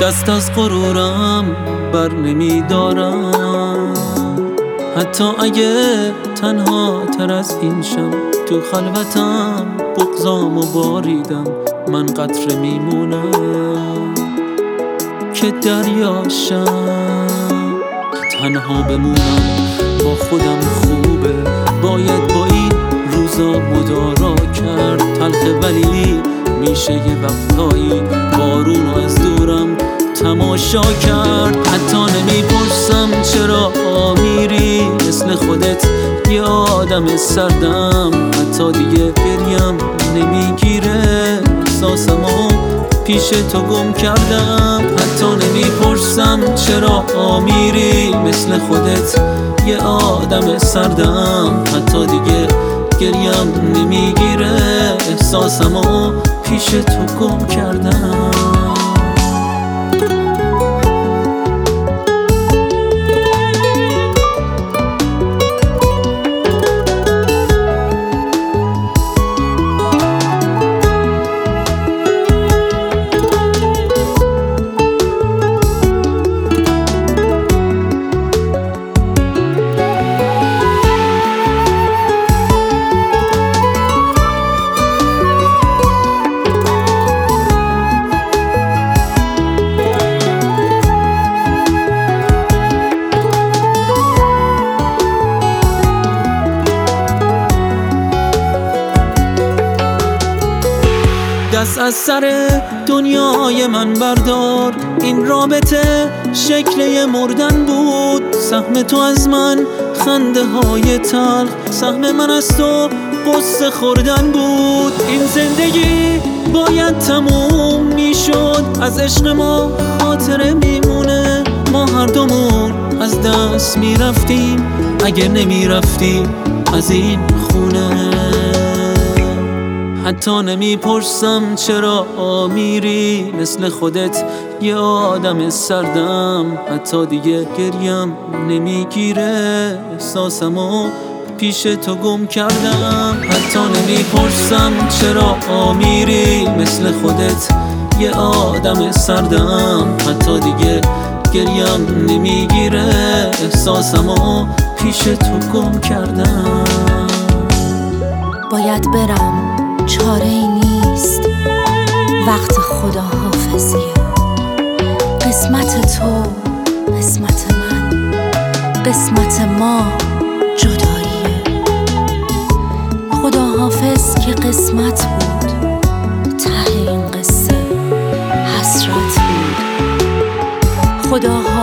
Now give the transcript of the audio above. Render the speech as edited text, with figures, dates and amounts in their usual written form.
دست از غرورم بر نمیدارم، حتی اگه تنها تر از این شم. تو خلوتم بغضامو باریدم، من قطره میمونم که دریاشم. تنها بمونم با خودم خوبه، باید با این روزا مدارا کرد. تلخه ولی میشه یه وقتایی بارونو از دورم تماشا کرد. حتی نمیپرسم چرا میری، مثل خودت یه آدم سردم. حتی دیگه گریم نمیگیره، احساسمو پیش تو گم کردم. حتی نمیپرسم چرا میری، مثل خودت یه آدم سردم. حتی دیگه گریم نمیگیره، احساسمو پیش تو گم کردم. دست از سر دنیای من بردار، این رابطه شکل مردن بود. سهم تو از من خنده های تلخ، سهم من از تو قصه خوردن بود. این زندگی باید تموم میشد، از عشق ما خاطره میمونه. ما هر دومون از دست میرفتیم، اگه نمیرفتیم از این خونه. حتی نمیپرسم چرا میری، مثل خودت یه آدم سردم. حتی دیگه گریم نمیگیره، احساسمو پیش تو گم کردم. حتی نمیپرسم چرا میری، مثل خودت یه آدم سردم. حتی دیگه گریم نمیگیره، احساسمو پیش تو گم کردم. باید برم، چاره ای نیست، وقت خداحافظیه. قسمت تو، قسمت من، قسمت ما جداییه. خداحافظ که قسمت بود، ته این قصه حسرت بود. خداحافظ